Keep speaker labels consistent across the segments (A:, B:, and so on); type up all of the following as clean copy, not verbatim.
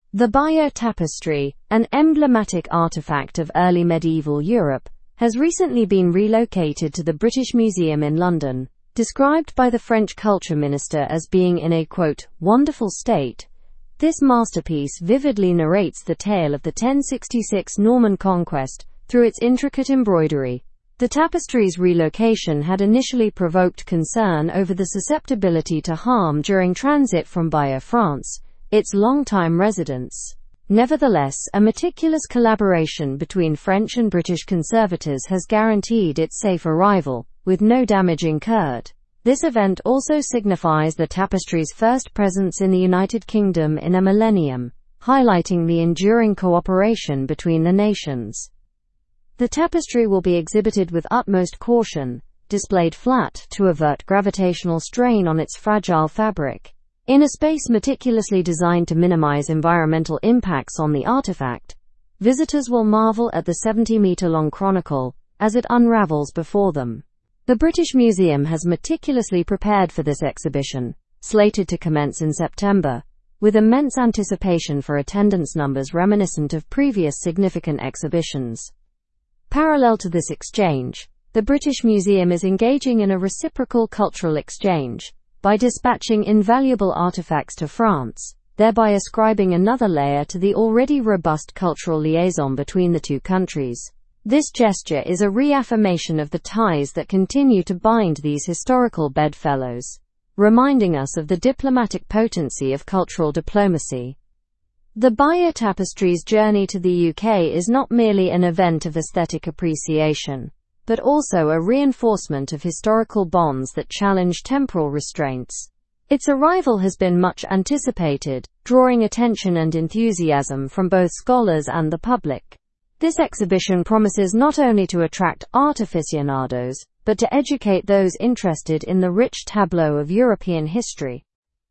A: The Bayeux Tapestry, an emblematic artifact of early medieval Europe, has recently been relocated to the British Museum in London. Described by the French culture minister as being in a, quote, wonderful state, this masterpiece vividly narrates the tale of the 1066 Norman conquest through its intricate embroidery. The tapestry's relocation had initially provoked concern over the susceptibility to harm during transit from Bayeux, France, its longtime residence. Nevertheless, a meticulous collaboration between French and British conservators has guaranteed its safe arrival, with no damage incurred. This event also signifies the tapestry's first presence in the United Kingdom in a millennium, highlighting the enduring cooperation between the nations. The tapestry will be exhibited with utmost caution, displayed flat to avert gravitational strain on its fragile fabric. In a space meticulously designed to minimize environmental impacts on the artifact, visitors will marvel at the 70-meter-long chronicle as it unravels before them. The British Museum has meticulously prepared for this exhibition, slated to commence in September, with immense anticipation for attendance numbers reminiscent of previous significant exhibitions. Parallel to this exchange, the British Museum is engaging in a reciprocal cultural exchange by dispatching invaluable artifacts to France, thereby ascribing another layer to the already robust cultural liaison between the two countries. This gesture is a reaffirmation of the ties that continue to bind these historical bedfellows, reminding us of the diplomatic potency of cultural diplomacy. The Bayeux Tapestry's journey to the UK is not merely an event of aesthetic appreciation, but also a reinforcement of historical bonds that challenge temporal restraints. Its arrival has been much anticipated, drawing attention and enthusiasm from both scholars and the public. This exhibition promises not only to attract art aficionados, but to educate those interested in the rich tableau of European history.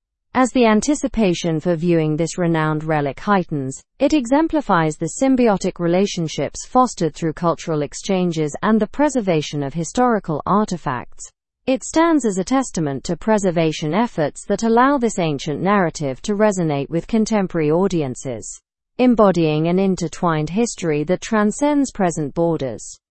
A: As the anticipation for viewing this renowned relic heightens, it exemplifies the symbiotic relationships fostered through cultural exchanges and the preservation of historical artifacts. It stands as a testament to preservation efforts that allow this ancient narrative to resonate with contemporary audiences, embodying an intertwined history that transcends present borders.